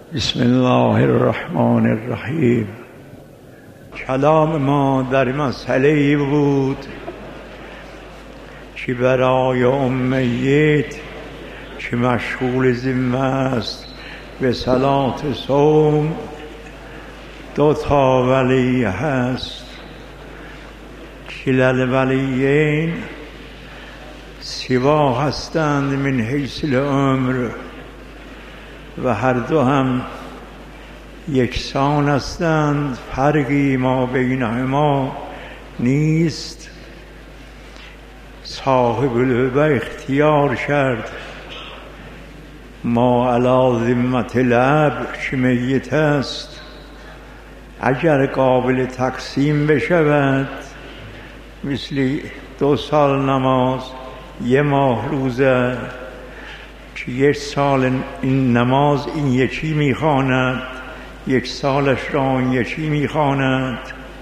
بسم الله الرحمن الرحیم. کلام ما در مسئله بود که برای امیت که مشغول ذمه است به صلات صوم دو تا ولی هست. کلا الولیین سوا هستند من حیث العمر و هر دو هم یکسان هستند، فرقی ما بینهما نیست. صاحب الهبه اختیار کرد ما علی ذمة الاب که میت است اگر قابل تقسیم بشود، مثل 2 سال نماز، 1 ماه روزه، که 1 سال این نماز این یکی میخواند، 1 سالش را این یکی میخواند،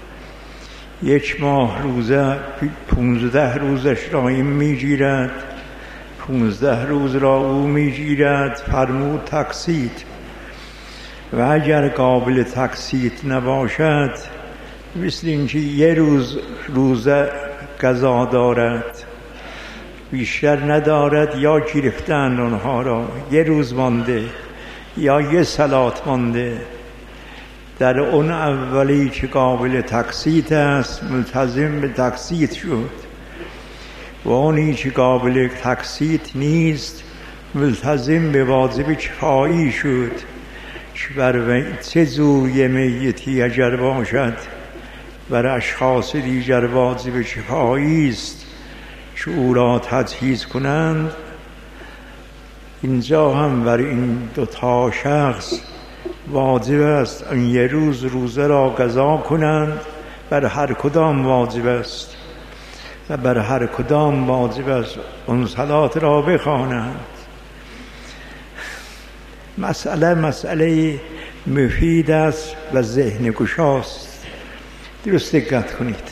1 ماه روزه 15 روزش را این میگیرد، 15 روز را او میگیرد. فرمود تقسیط. و اگر قابل تقسیط نباشد، مثل اینکه 1 روز روزه قضا دارد، بیشتر ندارد، یا گرفتن اونها را 1 روز مانده یا 1 صلات مانده، در اون اولی که قابل تقسیط است ملتزم به تقسیط شد، و اونی که قابل تقسیط نیست ملتزم به واجب کفایی شد. که بر چه زوی میتی اگر باشد بر اشخاص دیگر واجب کفایی است که او را تجهیز کنند. اینجا هم بر این 2 تا شخص واجب است این 1 روز روزه را قضا کنند. بر هر کدام واجب است و بر هر کدام واجب است اون صلات را بخوانند. مسئله مفید است و ذهن گشاست. درست دقت کنید.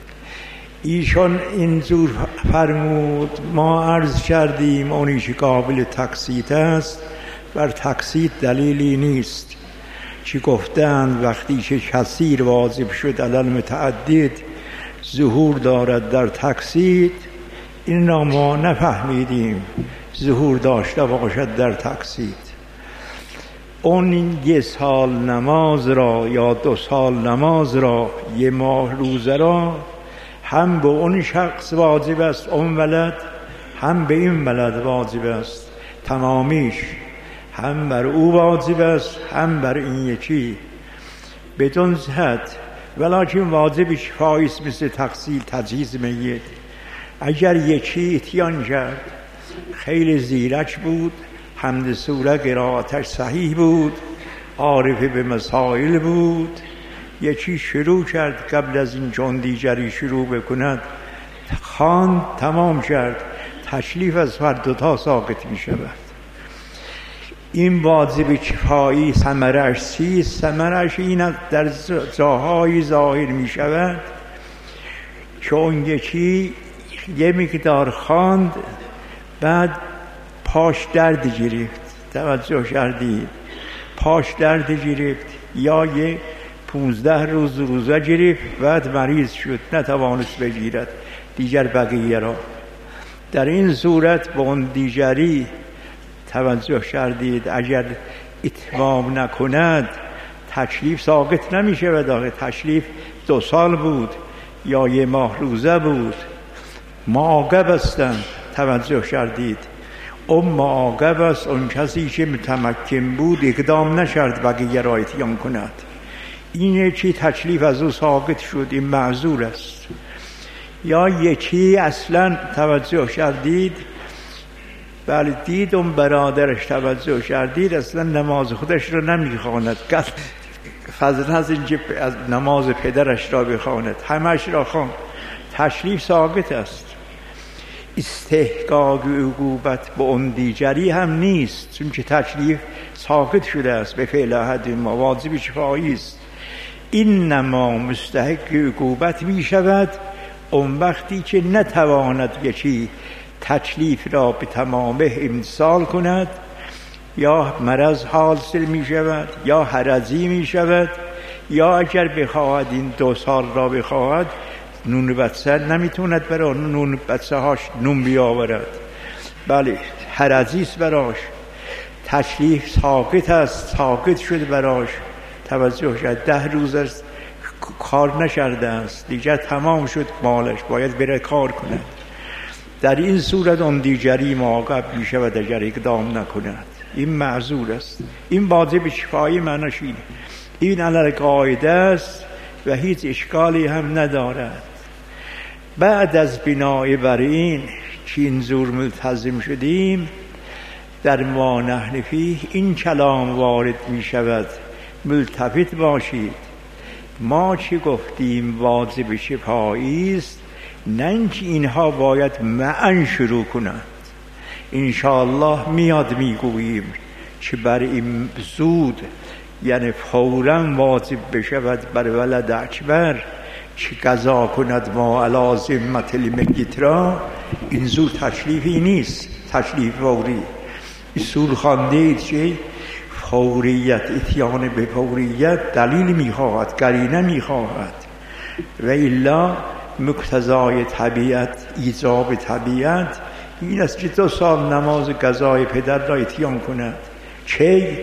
ایشان اینجور فرمود. ما عرض کردیم اونی که قابل تقسیط است بر تقسیط دلیلی نیست، که گفتند وقتی که کثیر واجب شد علی المتعدد ظهور دارد در تقسیط. این را ما نفهمیدیم ظهور داشته باشد در تقسیط. اون 1 سال نماز را یا 2 سال نماز را، 1 ماه روزه را هم به اون شخص واجب است اون ولد، هم به این ولد واجب است تمامیش، هم بر او واجب است هم بر این یکی بدون جهت. ولیکن واجب کفایی است مثل تغسیل تجهیز میت. اگر یکی اتیان کرد خیلی زیرک بود، حمد سوره قرائتش صحیح بود، عارف به مسائل بود، یکی شروع کرد قبل از این چون دیگری شروع بکند خواند تمام کرد، تکلیف از هر 2 تا ساقط می شود. این واجب کفایی ثمرش چیست؟ ثمرش این در جاهای ظاهر می شود که اون یکی 1 مقدار خواند بعد پاش درد گرفت، توجه کردید؟ پاش درد گرفت یا 15 روز روزه گرفت، بعد مریض شد نتوانست بگیرد دیگر بقیه را. در این صورت با اون دیگری توجه کردید اگر اتمام نکند تکلیف ساقط نمیشه. و داخل تکلیف 2 سال بود یا 1 ماه روزه بود، معاقب هستند. توجه کردید؟ اون معاقب است اون کسی که متمکن بود اقدام نشد بقیه را اتیان کند. اینه که تکلیف از او ساقط شد، این معذور است. یا یکی اصلا توجه کردید؟ بله دید اون برادرش توجه کردید اصلا نماز خودش رو نمیخواند، فضلا از اینکه از نماز پدرش را بخواند همش را خواند، تکلیف ساقط است. استحقاق عقوبت به اون دیگری هم نیست، چون که تکلیف ساقط شده است به فعل احد ما، واجب کفایی است. این نما مستحق عقوبت می شود اون وقتی که نتواند یکی تکلیف را به تمامه امتثال کند یا مرض حاصل می شود یا هرزی می شود، یا اگر بخواهد این 2 سال را بخواهد نون بچه نمیتوند برای نون بچه هاش نون بیاورد. بله هرزی است براش، تشریف ساکت است، ساکت شده براش، توجه شد 10 روز است کار نشرده است، دیگر تمام شد مالش، باید بره کار کند. در این صورت اون دیگری معاقب می شود اگر اقدام نکند. این معذور است. این واجب شفایی معناش این علی قاعده است و هیچ اشکالی هم ندارد. بعد از بنای بر این که این زور ملتزم شدیم، در ما نحن فیه این کلام وارد می شود. ملتفت باشید، ما چی گفتیم واجب شفایی است، نه اینکه اینها باید معا شروع کنند. انشاءالله میاد میگوییم که بر این زود، یعنی فوراً واجب بشود بر ولد اکبر که قضا کند ما علی ذمة المیت را. این زود تشریفی نیست، تشریف فوری. اصول خوانده اید که فوریت، اتیان به فوریت دلیل میخواهد، قرینه میخواهد، و الا مقتضای طبیعت، ایجاب طبیعت این است که 2 سال نماز قضای پدر را اتیان کند. چه؟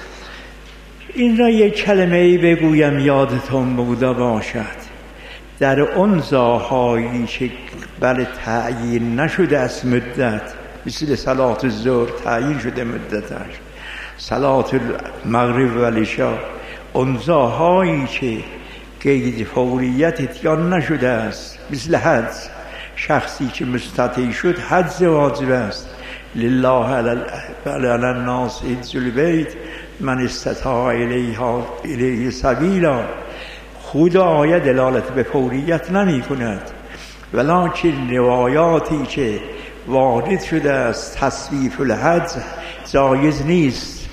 این را یک کلمه‌ای بگویم یادتون بوده باشد. در اون زاهایی که بله تعیین نشده از مدت، مثل صلات الظهر تعیین شده مدتش، صلات المغرب و العشاء، اون زاهایی که قید فوریت اتیان نشده است، مثل حج، شخصی که مستطیع شد حج واجب است. لله علی الناس حج البیت من استطاع الیه سبیلا. خود آیه دلالت به فوریت نمی کند، ولکن روایاتی که وارد شده است تصویف الحج جایز نیست.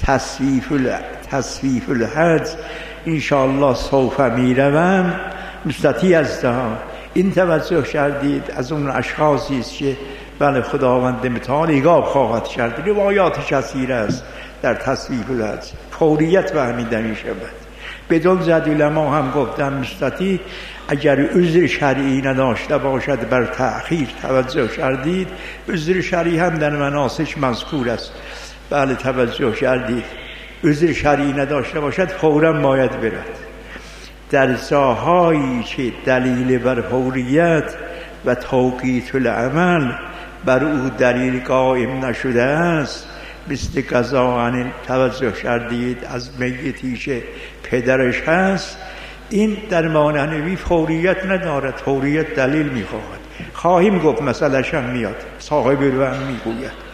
تصویف الحج انشاءالله سوف میروم مستطیع است. این توجه کردید از اون اشخاصی است که بله خداوند متعال ایقاب خواهد کرد. روایات کثیر است در تصویف الحج، فوریت فهمیده می شود. بدون زد علما هم گفتن مستطیع اگر عذر شرعی نداشته باشد بر تأخیر توجه کردید. عذر شرعی هم در مناسک مذکور است. بله توجه کردید، عذر شرعی نداشته باشد فوراً باید برد. در جاهایی که دلیل بر فوریت و توقیت العمل بر او دلیل قائم نشده است، مثل قضا توجه کردید از میتی که پدرش هست، این در مانعنوی فوریت ندارد، فوریت دلیل میخواهد. خواهیم گفت مسئلهش هم میاد، صاحب رو هم میگوید.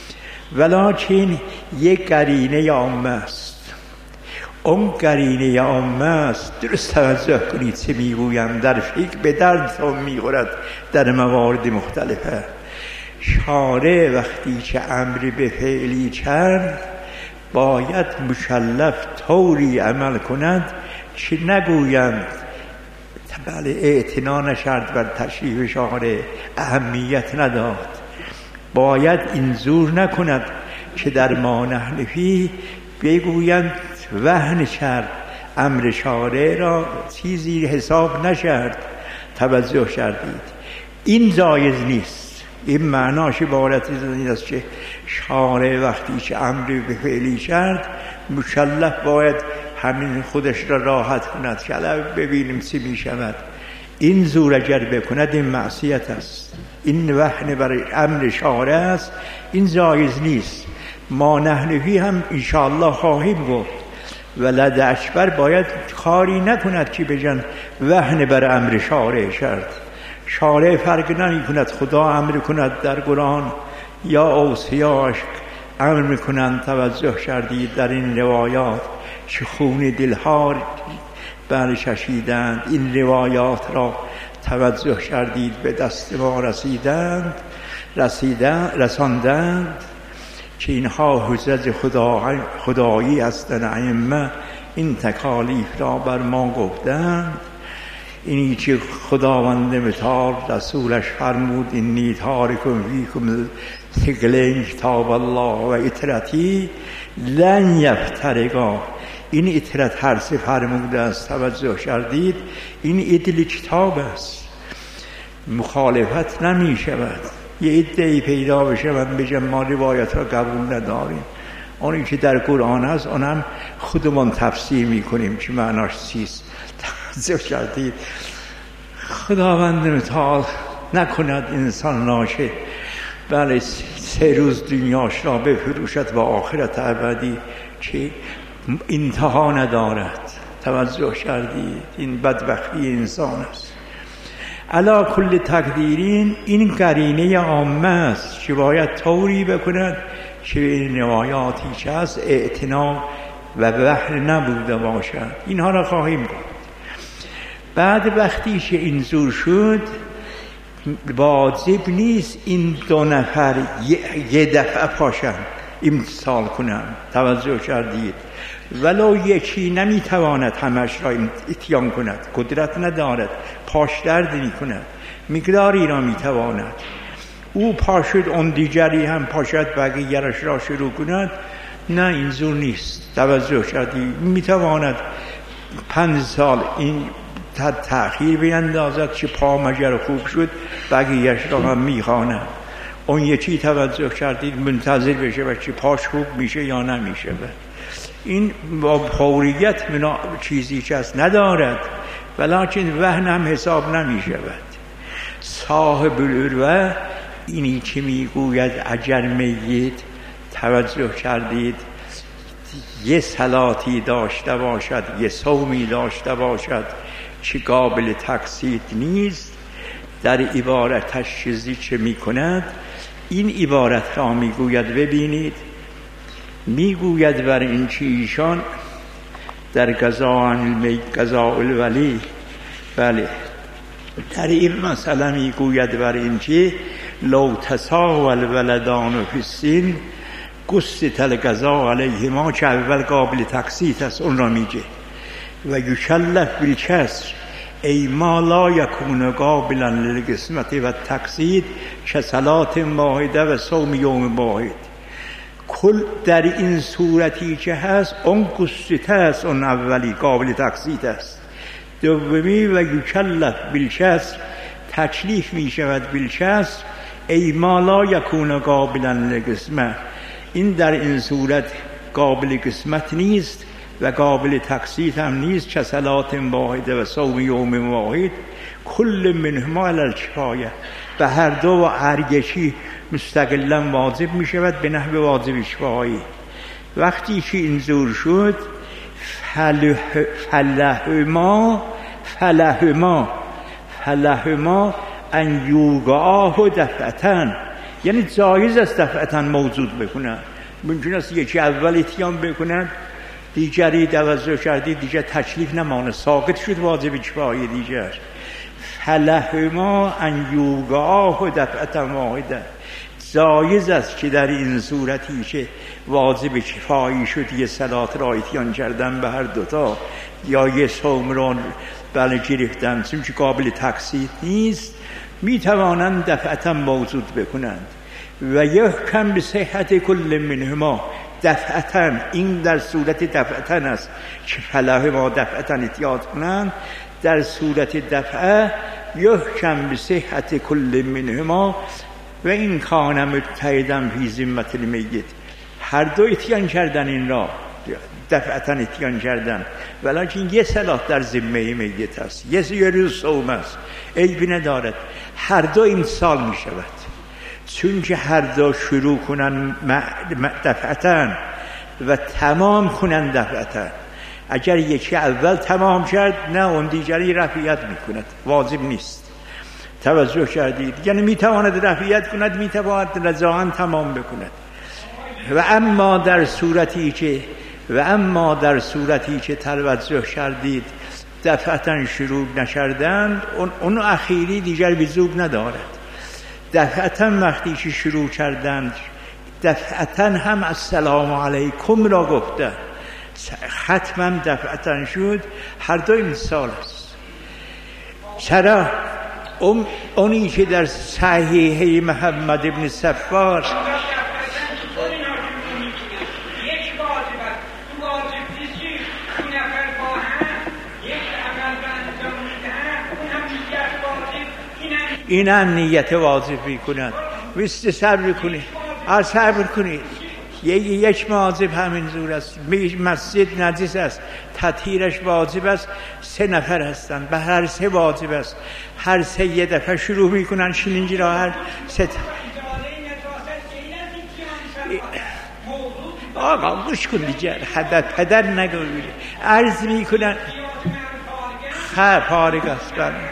ولکن یک قرینه عامه است. اون قرینه عامه است، درست توجه کنید چه میگویم، در فقه به دردتون میخورد در موارد مختلفه. شارع وقتی که امر به فعلی کرد باید مکلف طوری عمل کند که نگویند بله اعتنا نشد بر تشریف شارع، اهمیت نداد. باید این زور نکند که در ما نحن فیه بگویند وهن کرد، امر شارع را چیزی حساب نشد. توجه کردید، این جایز نیست. این معناش عبارت این است که شارع وقتی که امر به فعلی کرد مکلف باید همین خودش را راحت کند که ببینیم چی می شود. این زور اگر بکند این معصیت است، این وهن بر امر شارع است، این جایز نیست. ما نحن فیه هم انشاءالله خواهیم گفت. ولد اکبر باید کاری نکند که بجن وهن بر امر شارع کرد. شارع فرق نمی کند خدا امر کند در قرآن یا اوصیاش امر میکنند. توجه کردید در این روایات که خون دلها برچشیدند، این روایات را توجه کردید به دست ما رساندند که اینها حجج خدایی هستند. ائمه این تکالیف را بر ما گفتند. اینی که خداوند متعال رسولش فرمود اینی تارکم فیکم ثقلین کتاب الله و اطرتی لن یفترقا. این اطرت هر سه فرموده است، توجه کردید؟ این عدل کتاب است، مخالفت نمی شود. یه عده‌ای پیدا بشه من بگم ما روایت را قبول نداریم، اونی که در قرآن هست اونم خودمان تفسیر میکنیم که معناش چیست. توجه کردید؟ خداوند متعال نکند انسان ناشه بله 3 روز دنیاش را بفروشد و آخرت ابدی که انتها ندارد. توجه کردید؟ این بدبختی انسان است. علا کل تقدیرین این قرینه عامه است که باید طوری بکند که به روایاتی که از اعتنا و بحر نبوده باشد. اینها را خواهیم گفت. بعد وقتی که این زور شد واجب نیست این 2 نفر یه دفعه پاشن امتثال کنن. توجه کردید؟ ولو یکی نمیتواند همش را اتیان کند، قدرت ندارد، پاش درد میکند، مقداری را میتواند. او پاشد اون دیگری هم پاشد بقیه‌اش را شروع کند، نه این زور نیست. توجه کردید؟ میتواند 5 سال این تأخیر بیندازد که پا مگر خوب شد بقیه‌اش را هم میخواند. اون یکی توجه کردید منتظر بشه و که پاش خوب میشه یا نمیشه. این با فوریت چیزی که هست ندارد، ولیکن وهن هم حساب نمی شود. صاحب العروه اینی که میگوید اگر میت توجه کردید یه صلاتی داشته باشد، یه صومی داشته باشد که قابل تقصیر نیست، در عبارتش چیزی که میکند این عبارت را میگوید. ببینید میگوید بر این که ایشان در قضاء الولی بله در این مسئله میگوید بر این که لو تساوى الولدان فی السن قصت القضاء علیهما که اول قابل تقسیط است اون را میگه و یکلف بالکسر ای ما لا یکون قابلا للقسمت و تقسیط که صلات واحده و صوم یوم واحد. کل در این صورتی که هست اون قصته است، اون اولی قابل تقسیط است. دومی و یکلف بالکسر تکلیف می شود بالکسر ای ما لا یکون قابلا للقسمه، این در این صورت قابل قسمت نیست و قابل تقسیط هم نیست که صلات واحده و صوم یوم واحد کل منهما علی الکفایه، به هر دو و هر یکی مستقلا واجب می شود به نحو واجب کفایی. وقتی که این زور شد فلهما ان یوقعاه دفعتن، یعنی جایز است دفعتن موجود بکنن. ممکن است یکی اول اتیان بکنن دیگری توجه کردی دیگر تکلیف نمانه، ساقط شد واجب کفایی دیگر. فلهما ان یوقعاه دفعتن واحده، جایز است که در این صورتی که واجب کفایی شد یه صلات را اتیان کردن به هر دوتا یا یه صوم را بله گرفتن چون که قابل تقسیط نیست میتوانند دفعتا موجود بکنند. و یحکم به صحت کل منهما دفعتا، این در صورت دفعتا است که فلهما دفعتا اتیان کنند. در صورت دفعه یحکم به صحت کل منهما و این کان متحدن فی ذمة المیت، هر دو اتیان کردن این را دفعتا اتیان کردن ولیکن یه صلات در ذمه میت است، یه روز صوم است، عیبی ندارد، هر دو امسال می شود چون که هر دو شروع کنن دفعتا و تمام کنن دفعتا. اگر یکی اول تمام کرد نه اون دیگری رفعیت میکند، واجب نیست. توجه کردید؟ یعنی میتواند رفعیت کند، میتواند رضاعاً تمام بکند. و اما در صورتی که توجه کردید دفعتا شروع نکردند اون اخیری دیگر وجوب ندارد. دفعتا وقتی که شروع کردند دفعتا هم السلام علیکم را گفته، ختمم دفعتا شد، هر دو امسال است. چرا؟ اونی که در صحیحه محمد ابن صفار این هم نیت واجب میکنند. وست صبر کنید، صبر کنید. یک واجب همین زور است. مسجد نجس است، تطهیرش واجب است. 3 نفر هستند، به هر 3 واجب است. هر 3 یه دفعه شروع میکنن شیلنجی را هر 3 آقا گوش کن دیگر پدر نگوید عرض میکنن پارگ است.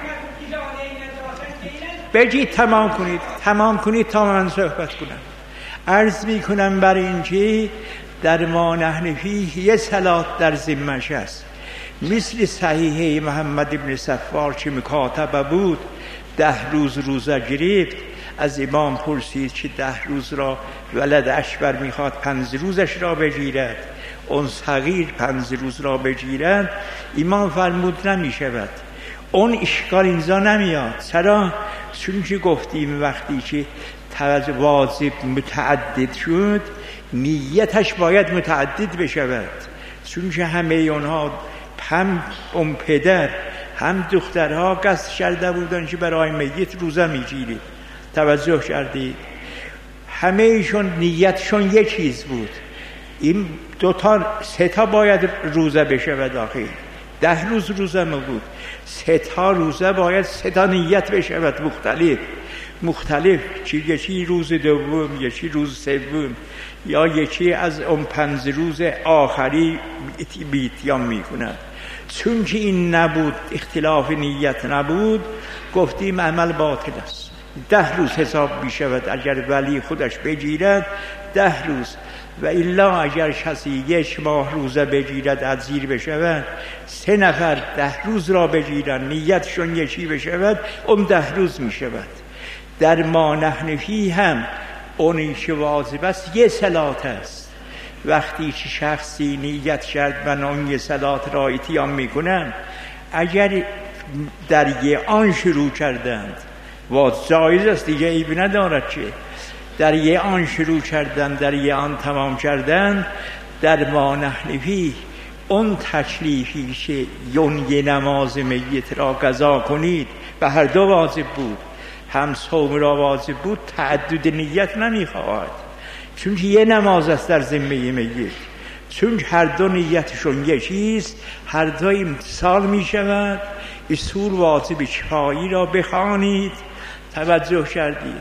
بجید تمام کنید تا من صحبت کنم. عرض میکنم برای اینکه در ما نحن فیه یه صلات در ذمه‌اش است. مثل صحیحه محمد ابن صفار که مکاتبه بود 10 روز روزه گرفت. از امام پرسید که 10 روز را ولد اشبر میخواد 5 روزش را بگیرد، اون صغیر 5 روز را بگیرد. امام فرمود نمیشود. اون اشکال اینجا نمیاد. چرا؟ چون که گفتیم وقتی که واجب متعدد شد نیتش باید متعدد بشود. چون که همه اونها هم اون پدر هم دخترها قصد کرده بودن که برای میت روزه میگیرید. توجه کردید؟ همه ایشون نیتشون یک چیز بود. این 3 تا باید روزه بشود. آخه 10 روز روزه بود. 3 تا روزه باید 3 تا نیت بشود مختلف چی یکی روز دوم، یکی روز سوم، یا یکی از اون 5 روز آخری بیتیام میکند. چون که این نبود، اختلاف نیت نبود، گفتیم عمل باطل است. 10 روز حساب میشود اگر ولی خودش بگیرد 10 روز، و الا اگر کسی 1 ماه روزه بگیرد از زیر بشود، 3 نفر 10 روز را بگیرن نیتشون یکی بشود، اون 10 روز میشود. در ما نحن فیه هم اونی که واجب است 1 صلات است. وقتی که شخصی نیت کرد من اون 1 صلات را اتیام میکنم، اگر در 1 آن شروع کردند و جایز است دیگه عیبی ندارد که در 1 آن شروع کردن در 1 آن تمام کردن، در ما نحن فیه اون تکلیفی که اون 1 نماز میت را قضا کنید به هر 2 واجب بود، هم صوم را واجب بود، تعدد نیت نمیخواهد. چون که 1 نماز است در ذمه میت، چون هر 2 نیتشون یکیست، هر 2 امتثال میشود. اصول واجب کفایی را بخوانید. توجه کردید؟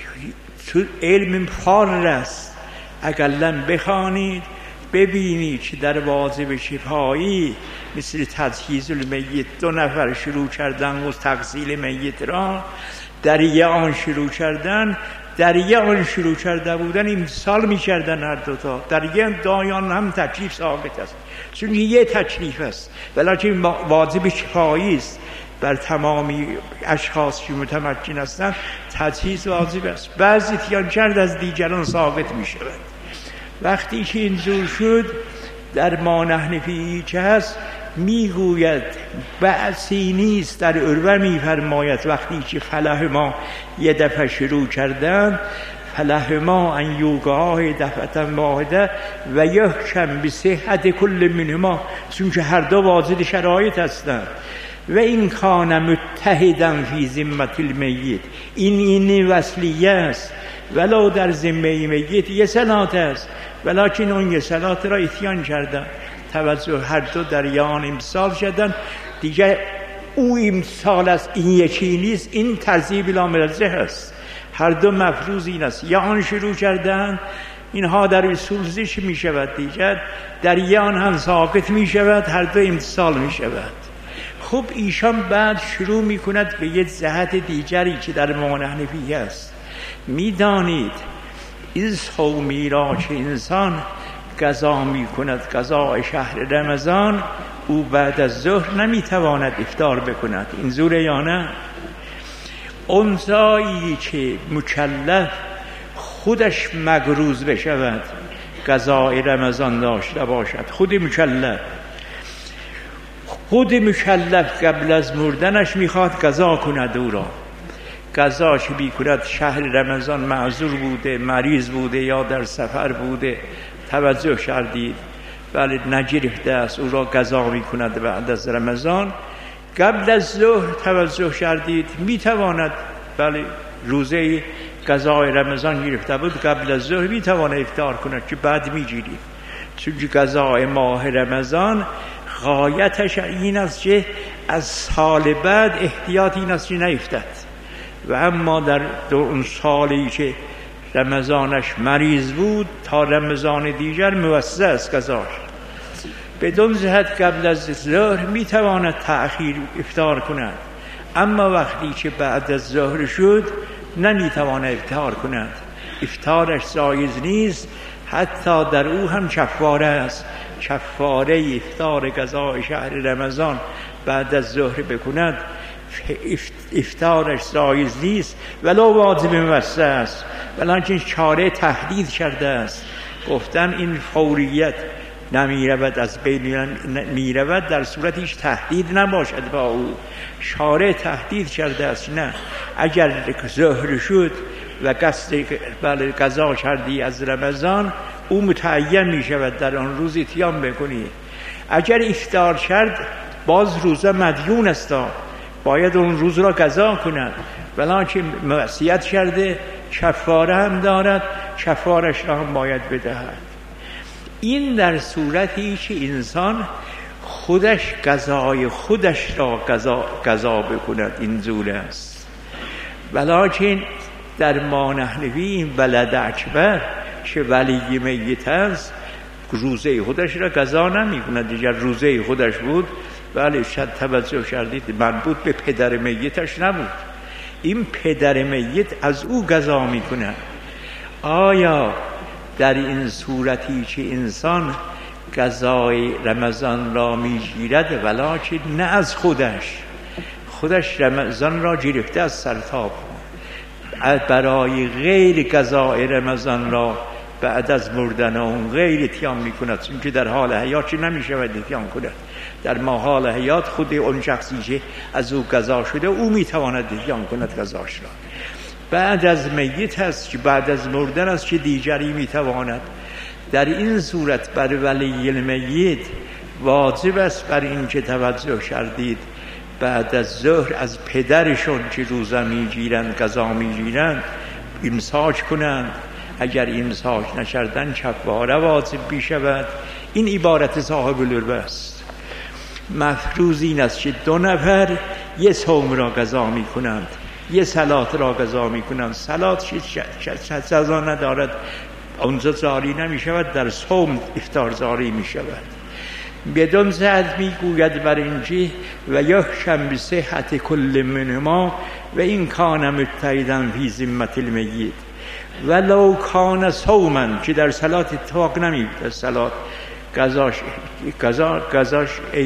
علم فار است، اقلا بخوانید ببینید که در واجب کفایی مثل تجهیز المیت 2 نفر شروع کردن و تغسیل میت را در 1 آن شروع کردن، در 1 آن شروع کرده بودن امتثال می‌کردن هر 2 تا. در 1 دایان هم تکلیف ثابت است، چون 1 تکلیف است، ولیکن واجب کفایی است. بر تمامی اشخاص که متمکن هستند تجهیز واجب است. بعضی اتیان کرد از دیگران ثابت می شود. وقتی که اینجور شد در ما نحن فیه که هست میگوید بأسی نیست. در عروه میفرماید وقتی که فلح ما 1 دفعه شروع کردن، فلح ما ان یوقعاه دفعه واحده و یحکم بصحت کل منهما، چون که هر 2 واجد شرایط هستند. و این کان متحدن فی ذمت المیت، این وصلیه است، ولو در ذمه میت 1 صلات است، ولیکن اون 1 صلات را اتیان کردن. توجه، هر 2 در 1 آن امتثال شدن دیگه. او امتثال است، این یکی نیست. این ترتیب لامرزه است. هر 2 مفروض این است. 1 آن شروع کردن، اینها در اصول زش می شود دیگر، در 1 آن هم ساقط می شود، هر 2 امتثال می شود. خب ایشان بعد شروع می کند به 1 جهت دیگری که در ما نحن فیه است. می دانید این صومی را که انسان قضا می کند، قضاء شهر رمضان، او بعد از ظهر نمی تواند افطار بکند. این زوره یا نه؟ اون زایی که مکلف خودش مگروز بشود قضاء رمضان داشته باشد، خود مکلف قبل از مردنش میخواد قضا کند او را، قضاش بیکند شهر رمضان معذور بوده، مریض بوده یا در سفر بوده، توجه کردید بله نگرفته است، او را قضا میکند بعد از رمضان. قبل از ظهر توجه کردید میتواند بله روزه قضای رمضان گرفته بود، قبل از ظهر میتواند افطار کند که بعد میگیرید، چون قضای ماه رمضان غایتش این است که از سال بعد احتیاط این است که نیفتد، و اما در اون سالی که رمضانش مریض بود تا رمضان دیگر موسع است قضاش. بدون جهت قبل از ظهر میتواند تأخیر افطار کند، اما وقتی که بعد از ظهر شد نمیتواند افطار کند، افطارش جایز نیست، حتی در او هم کفاره است. کفاره افطار قضای شهر رمضان بعد از ظهر بکند افطارش جایز نیست، ولو واجب موسع است، ولکن چاره تهدید کرده است، گفتن این فوریت نمیرود از بین میرود در صورت هیچ تهدید نباشد با او، شارع تهدید کرده است نه اگر ظهر شد و قصد قضا کردی از رمضان او متعین می شود در آن روز اتیان بکنی، اگر افطار کرد باز روزه مدیون است، باید اون روز را قضا کند، ولکن معصیت کرده کفاره هم دارد، کفارش را هم باید بدهد. این در صورتی که انسان خودش قضای خودش را قضا بکند این زور است، ولکن در ما نحنوی این ولد اکبر که ولی میت است روزه خودش را قضا نمی کند، دیگر روزه خودش بود بله شاید توجه کردید مربوط به پدر میتش نبود، این پدر میت از او قضا می کند. آیا در این صورتی که انسان قضای رمضان را میگیرد ولکن نه از خودش رمضان را گرفته از سرتاب، برای غیر قضای رمضان را بعد از مردن اون غیر اتیان میکند، چون که در حال حیات نمیشود اتیان کند، در حال حیات خود اون شخصی که از او قضا شده او میتواند اتیان کند قضاش را، بعد از میت هست که بعد از مردن است که دیگری میتواند. در این صورت بر ولی المیت واجب است بر این که توجه کردید بعد از ظهر از پدرشون که روزه میگیرند قضا میگیرند امساک کنند، اگر امساک نکردن کفاره واجب میشود. این عبارت صاحب العربه است. مفروض این است که 2 نفر یه صوم را قضا میکنند، یه صلات را قضا میکنند، صلات سزا ندارد اونجا جاری نمیشود، در صوم افطار جاری میشود. بدون زد میگوید بر اینجا و یحکم بصحت کل منهما و این کان متحدا فی ذمة المیت ولو کان صوما، که در صلات اتفاق نمیفته، صلات قضاش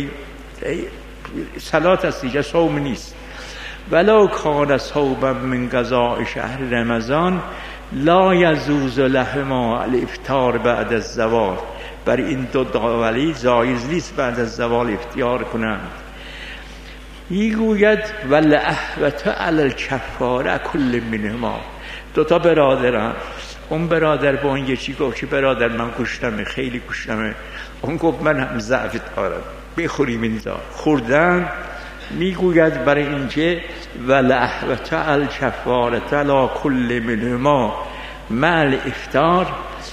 صلات است دیگه، صوم نیست. ولو کان صوما من قضاء شهر رمضان لا یجوز لهما الافطار بعد از زوال، بر این 2 داولی جایز نیست بعد از زوال افطار کنند. میگوید والاحوط علی الکفاره کل منهما، 2 تا برادران، اون برادر با اون یکی گفت که برادر من گوشتمه خیلی گوشتمه، اون گفت من هم ضعف دارم بخوریم اینجا، خوردن. میگوید برای اینکه والاحوط علی الکفاره علی کل منهما مع الافطار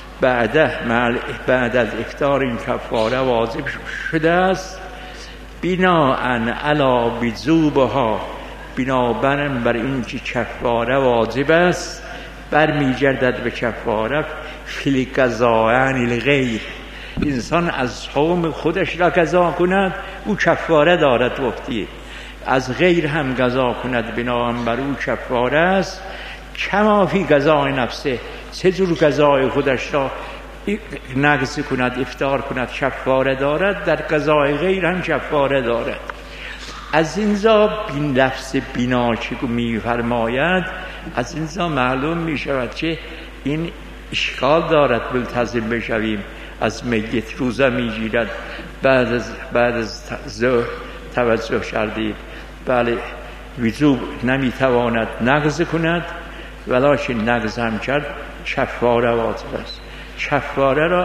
بعد از افطار این کفاره واجب شده است، بناءً علی بذوبها، بنابر این که کفاره واجب است برمیگردد به کفاره فی القضاء عن الغیر، انسان از صوم خودش را قضا کند او کفاره دارد، وقتی از غیر هم قضا کند بنابر او کفاره است. کما فی قضاء نفسه، چه جور قضای خودش را نقض کند افطار کند کفاره دارد، در قضای غیر هم کفاره دارد. از اینجا بین لفظ بینا که میفرماید از اینجا معلوم میشود که این اشکال دارد ملتزم بشویم از میت روزه بعد از ظهر توجه کردیم بله وضو نمیتواند نقض کند، ولکن نقض هم کرد کفاره واجب است. کفاره را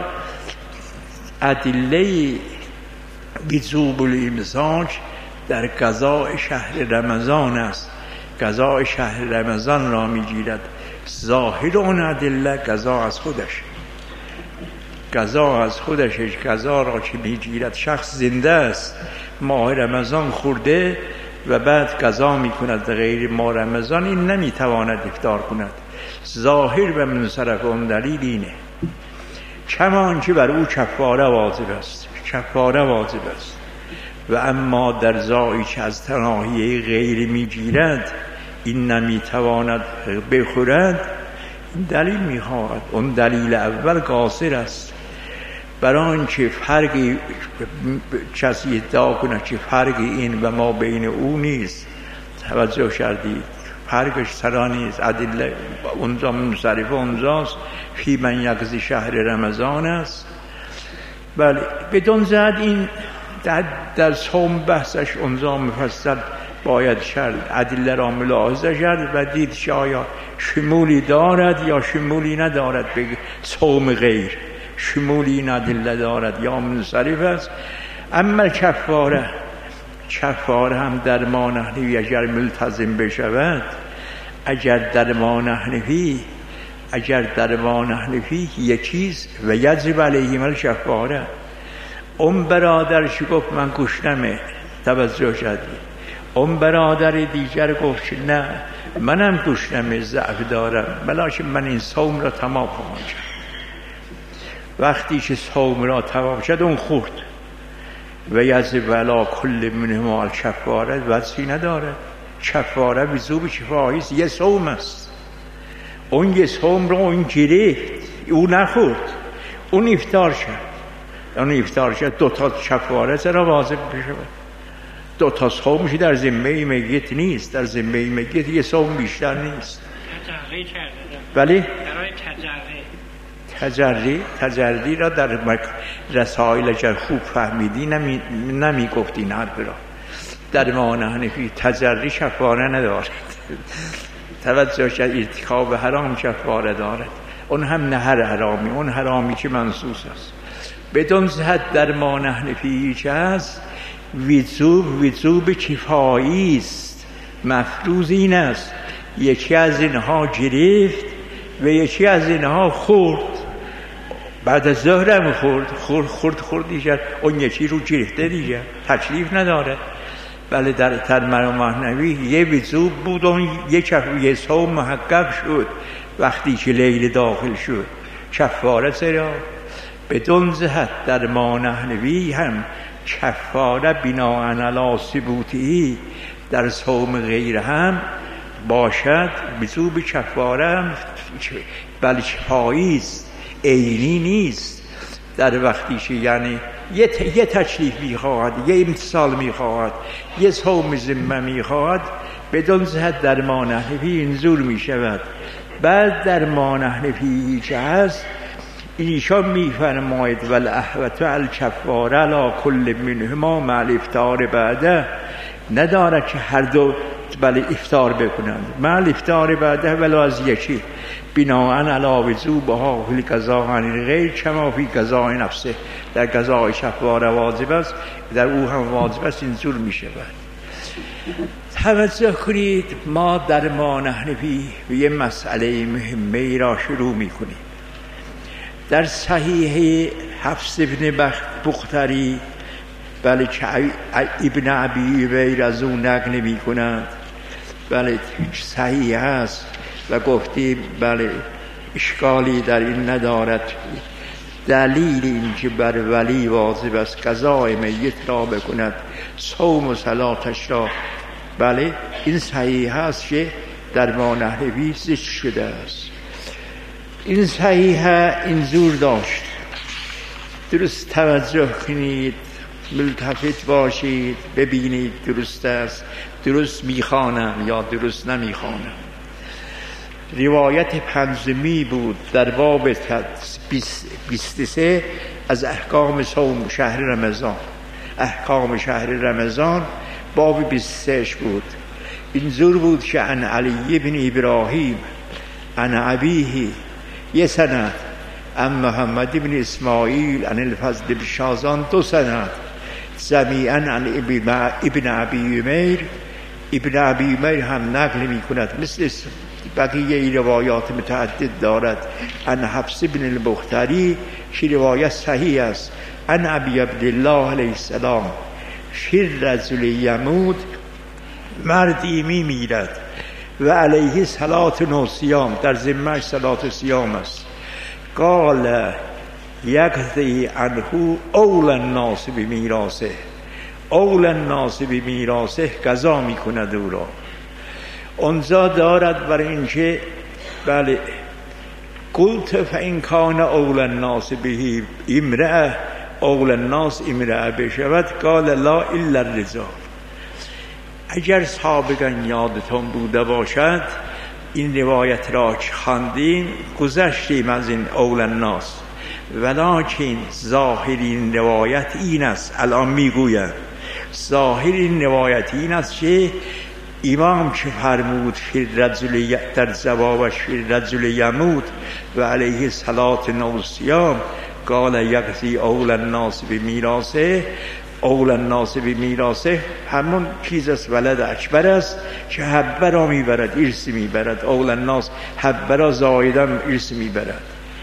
ادله وجوب الامساک در قضاء شهر رمضان است. قضاء شهر رمضان را میگیرد. ظاهر اون ادله قضا از خودش، قضا از خودش، قضا را که میگیرد شخص زنده است، ماه رمضان خورده و بعد قضا میکند غیر ماه رمضان، این نمیتواند افطار کند. ظاهر و منصرف اون دلیل اینه. کمان که بر او کفاره واجب است، کفاره واجب است. و اما در زایی که از تناهی غیر میگیرد، این نمیتواند بخورد، این دلیل میخواهد. اون دلیل اول قاصر است، برای آنکه فرقی کسی ادعا کنه که فرق این و ما بین او نیست. توجه کردید؟ فرقش سرا نیست. ادله اونجا منصرف اونجاست، فی من یقضی شهر رمضان است. بله، بدون زد این در صوم بحثش اونجا مفصل باید کرد، ادله را ملاحظه کرد و دید که آیا شمولی دارد یا شمولی ندارد. به صوم غیر شمولی این ادله دارد یا منصرف است. اما کفاره، کفاره هم در ما نحنفی اگر ملتزم بشود، اگر در ما نحنفی یکیز و یجب علیهم الکفاره. اون برادرش گفت من گشنمه، توجه کردید؟ اون برادر دیگر گفت نه منم گشنمه، ضعف دارم، بلکه من این صوم را تمام خواهم کرد. وقتی که صوم را تمام شد اون خورد و یجب علی کل منهما الکفاره، وجهی نداره. کفاره وجوب کفایی است، یه صوم است. اون یه صوم را اون گرفت، او نخورد، اون افطار کرد. اون افطار کرد، دو تا کفاره چرا واجب بشه؟ دو تا صومش در ذمه میت نیست، در ذمه میت یه صوم بیشتر نیست. تجربه کرده. ولی برای تجری را در رسائل اگر خوب فهمیدی نمی گفتی این حرف را. در ما نحنفی تجری کفاره ندارد. توجه شد، ارتکاب حرام کفاره دارد. اون هم نه هر حرامی، اون حرامی که منصوص است. بدون زهد در ما نحنفی که هست وجوب کفایی است. مفروض این است یکی از اینها گرفت و یکی از اینها خورد، بعد از ظهر هم خورد دیگر، اون یکی رو گرفته دیگر، تکلیف نداره. بله در معنوی یه وجوب بود، اون یه صوم محقق شد وقتی که لیل داخل شد، کفاره چرا؟ بدون زهد در ما نحنوی هم کفاره بناء علی ثبوتی در صوم غیر هم باشد. وجوب کفاره هم بله کفایی است، عینی نیست. در وقتی که یعنی یه تکلیف میخواهد، یه امتصال میخواهد، یه صوم ذمه میخواهد، بدون زهد در ما نحنفی اینجور میشود. بعد در ما نحنفی که هست ایشان میفرماید والاحوط الکفاره علی کل منهما مع الافطار بعده، ندارد که هر دو بله افطار بکنند، مع الافطار بعده ولو از یکی، بناء علی وجوبها فی القضاء عن الغیر کما فی قضاء نفسه. در قضاء کفاره واجب است، در او هم واجب است. اینجور میشه. توجه کنید، ما در ما نحنفی به یه مسئله مهمه را شروع میکنیم. در صحیح حفص ابن بختری بله که ابن ابی غیر از اون نقل نمی کند، بله صحیح هست و گفتیم بله اشکالی در این ندارد. دلیل این که بر ولی واجب است قضای میت را بکند، صوم و صلاتش را، بله این صحیح هست که در ما نحنفی ذکر شده است. این صحیحه اینجور داشت. درست توجه کنید، ملتفت باشید، ببینید درست است، درست میخوانم یا درست نمیخوانم. روایت پنجمی بود در باب 23 از احکام صوم شهر رمضان. احکام شهر رمضان باب 23 بود. اینجور بود که عن علی بن ابراهیم عن ابیه یه سند، عن محمد بن اسماعیل عن الفضل بن شازان 2 سند، جمیعاً عن ابن ابی امیر. ابن ابی امیر هم نقل می کند مثل بقیه روایات متعدد دارد. عن حفص بن البختری که روایت صحیح است. عن ابی عبدالله علیه السلام فی الرجل یموت، مردی می میرد و علیه صلات و صیام، در ذمه‌اش صلات و صیام است. قال یقضی عنه اول الناس بمیراثه، اول الناس بمیراثه، قضا می کند او را. اونجا دارد برای اینکه بله قلت فإن کان اول الناس به امرأه، اول الناس امرأه بشود، قال لا الا الرجال. اگر سابقا یادتون بوده باشد این روایت را خواندیم، گذشتیم از این اول الناس، ولکن ظاهر این روایت این است، الان میگویم ظاهر این روایت این است که امام که فرمود فی الرجل، در جوابش فی الرجل یموت و علیه صلات و صیام، قال یقضی اول الناس بمیراثه، اول الناس بمیراثه همون چیز است، ولد اکبر است که حبه را میبرد، ارث میبرد. اول الناس حبه را زایدم ارث میبرد.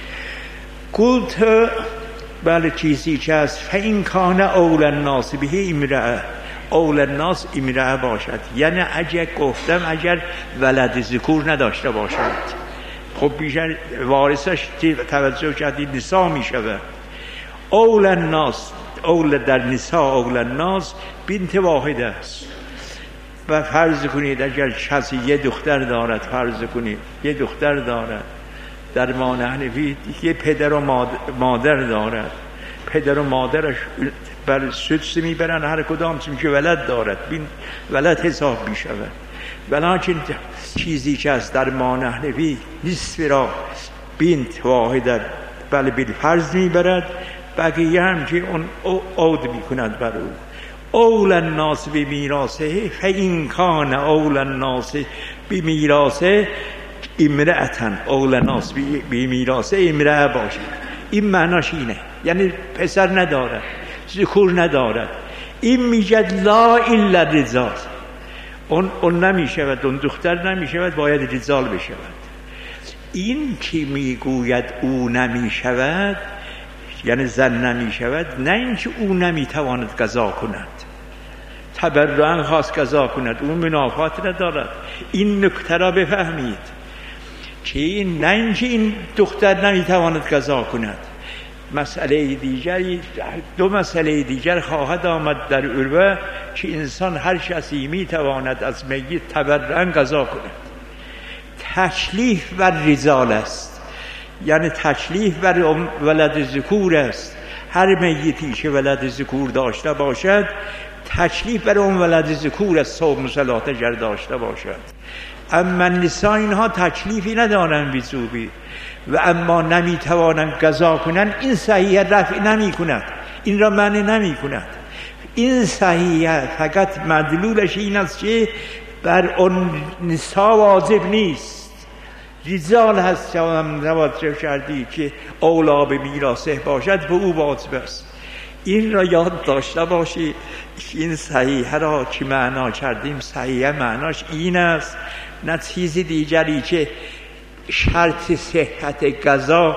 قلت بله چیزی که است فإن کان اول الناس به امرأه، اول الناس امرأه باشد، یعنی اگر گفتم اگر ولد ذکور نداشته باشد، خب بیشتر وارثش توجه کردید نساء می شود. اول الناس، اول در نساء اول الناس بنت واحده است. و فرض کنید اگر کسی یه دختر دارد، فرض کنید یه دختر دارد، در ما نحنفی یه پدر و مادر دارد، پدر و مادرش بر سدس میبرن، هر کدام چون که ولد دارد بین ولد حساب میشود. ولیکن چیزی که از در ما نحنفی نصف را بنت واحده بله بالفرض میبرد، بقیه هم که اون عود میکند بر او. اول الناس بمیراثه فإن کان اول الناس بمیراثه امرأتن، اول الناس بمیراثه امرأه باشد. این معناش اینه، یعنی پسر ندارد، ذکور ندارد. این میگد لا الا الرجال، اون نمیشود، اون دختر نمیشود، باید رجال بشود. این که میگوید او نمیشود یعنی زن نمیشود، نه اینکه او نمیتواند قضا کند، تبرعاً خواست قضا کند، او منافات ندارد. این نکته را بفهمید که نه اینکه این دختر نمیتواند قضا کند. مسئله دیگری، 2 مسئله دیگر خواهد آمد در عروه که انسان هر کسی میتواند از میت تبرعاً قضا کند. تکلیف بر رجال است، یعنی تکلیف بر ولد ذکور است. هر میتی که ولد ذکور داشته باشد تکلیف بر اون ولد ذکور است، صوم و صلات اگر داشته باشد. اما نساء اینها تکلیفی ندارن وجوبی و اما نمیتوانند قضا کنند. این صحیح رفع نمی کند، این را معنی نمی کند. این صحیح فقط مدلولش این است که بر اون نساء واجب نیست، رجال هست که هم توجه کردی که اولا به میراثه باشد به او واجب است. این را یاد داشته باشی. این صحیح را که معنا کردیم صحیح معناش این است، نه چیز دیگری که شرط صحت قضا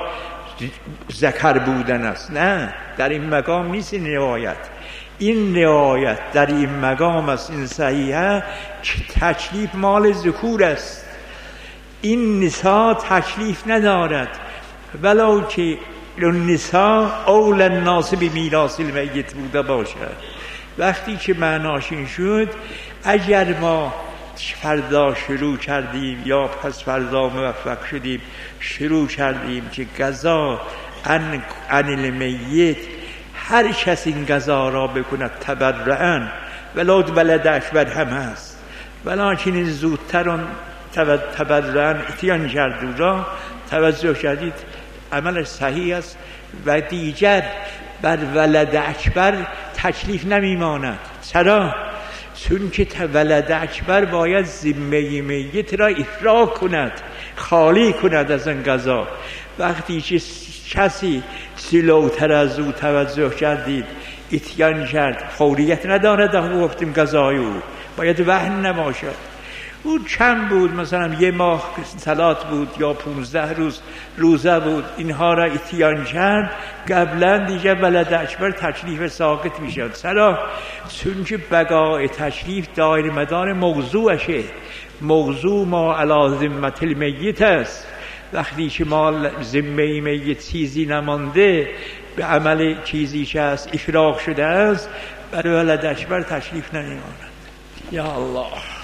ذکر بودن است. نه، در این مقام نیست این روایت. این روایت در این مقام است، این صحیحه که تکلیف مال ذکور است. این نساء تکلیف ندارد، ولو که النساء اول الناس بمیراث المیت بوده باشد. وقتی که معناش این شد، اگر ما فردا شروع کردیم یا پس فردا موفق شدیم شروع کردیم که قضا عن المیت، هر کس این قضا را بکند تبرعاً، ولو ولد اکبر هم هست، ولیکن این زودتر تبرعاً اتیان کرد را توجه کردید، عملش صحیح است و دیگر بر ولد اکبر تکلیف نمیماند. چرا؟ چون که ولد اکبر باید ذمه میت را افراغ کند، خالی کند از این قضا. وقتی که کسی جلوتر از او توجه کردید اتیان کرد، فوریت ندارد. گفتیم قضای او باید وهن نباشد. او چند بود، مثلا 1 ماه صلات بود یا 15 روز روزه بود، اینها را اتیان کرد، قبلا دیگه ولد اکبر تکلیف ساقط میشد. چرا؟ چون که بقای تکلیف دایر مدار موضوعشه. موضوع ما علی ذمت المیت است. وقتی که ما ذمه میت چیزی نمانده، به عمل چیزی که از افراغ شده است، برای ولد اکبر تکلیف نمیماند. یا الله.